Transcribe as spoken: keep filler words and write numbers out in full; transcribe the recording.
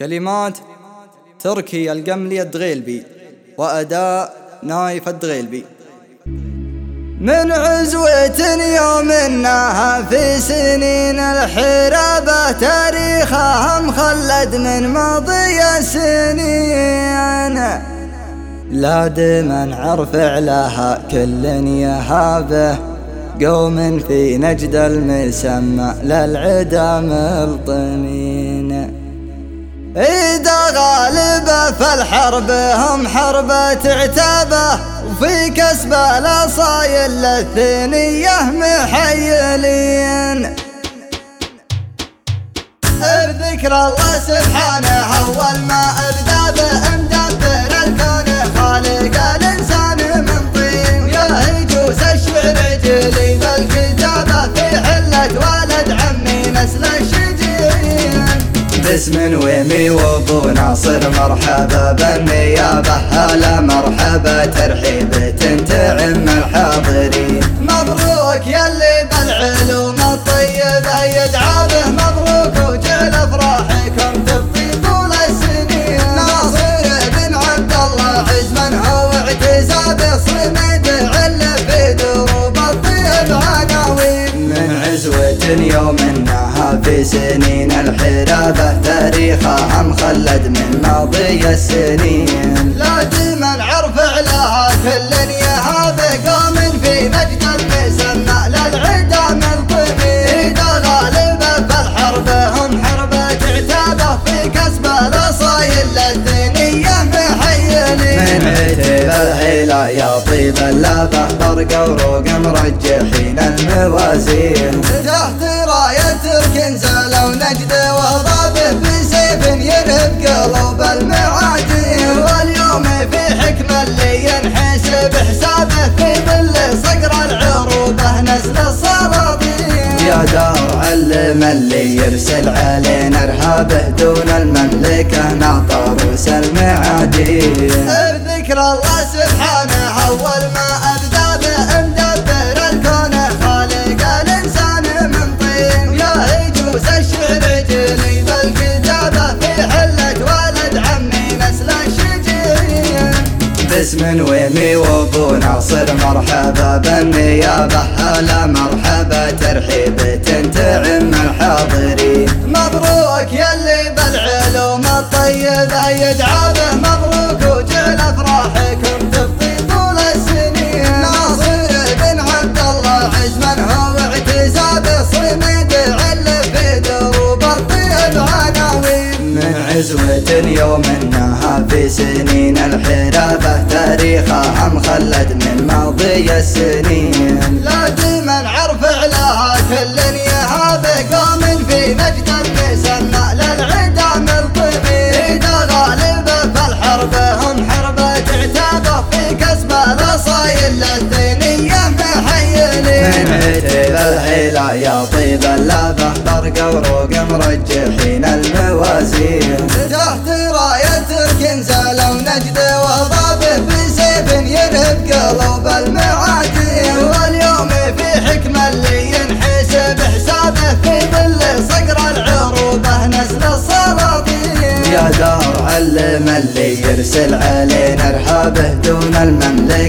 كلمات تركي القملي الدغيلبي، وأداء نايف الدغيلبي. من عزوة يومناها في سنين الحرابة، تاريخها مخلد من ماضي السنين. لا دمن عرف علىها كل يهابه، قوم في نجد المسمى للعدا ملطمين. إذا غالبة فالحرب هم حربة عتابة، وفي كسب الأصايل للثنية محيلين. بذكر الله سبحانه أول ما أبدأ به مدبر الكون، خالق الإنسان من طين. يا يجوز الشعر جلي بالكتابة في حلة والد عمي نسل الشجين. باسم ويمي وابو ناصر مرحبا بالنيابة، هلا مرحبا ترحيبة تعم الحاضرين. مبروك يلي بالعلوم الطيبة يدعى به، مبروك وجعل افراحكم تبقي طول السنين. ناصر بن عبد الله عزمن هو اعتزابه، صمد عل في دروب الطيب عناوين. من عزوة يومناها في سنين الحرابة، تاريخها مخلد من ماضي السنين. لا دمن عرف علىها كل يهابه، قوم في مجد المسمى للعدا ملطمين. إذا غالبة فالحرب هم حربة عتابة، في كسب الأصايل للدنيا محيلين. من عتب الهلا يا طيب اللابة، برق وروق مرجحين الموازين. تحت راية الكنزة ونجد وضابه، بسيف ينهب قلوب المعادين. واليوم في حكمة اللي ينحسب حسابه، في ظل صقر العروبة نسل الصلاطين. يا دار علم اللي يرسل علينا ارهابه، دون المملكة نعطى روس المعادين. بذكر الله سبحانه أول ما أبدأ به مدبر الكون، خالق الإنسان من طين. يا يجوز الشعر جلي بالكتابة في حلة والد عمي نسل الشجين. باسم ويمي وابو ناصر مرحبا بالنيابة، هلا مرحبا ترحيبة تعم الحاضرين. مبروك يلي بالعلوم الطيبة يدعى به، مبروك وجعل افراحكم تبقي طول السنين. ناصر بن عبد الله عزمن هو اعتزابه، صمد عل في دروب الطيب عناوين. من عزوة يومناها في سنين الحرابة، تاريخها مخلد من ماضي السنين. لا دمن عرف علىها كل يهابه، قوم في مجد المسمى للعدا ملطمين. إذا غالبة فالحرب هم حربة عتابة، في كسب الأصايل للدنيا محيلين. من عتب الهلا يا طيب اللابة، برق وروق مرجحين الموازين. تحت راية الكنزة ونجد وضابه، بسيف ينهب قلوب المعادين. واليوم في حكمة اللي ينحسب حسابه، في ظل صقر العروبة نسل السلاطين. يا دار علم اللي يرسل علينا ارهابه، دون المملكة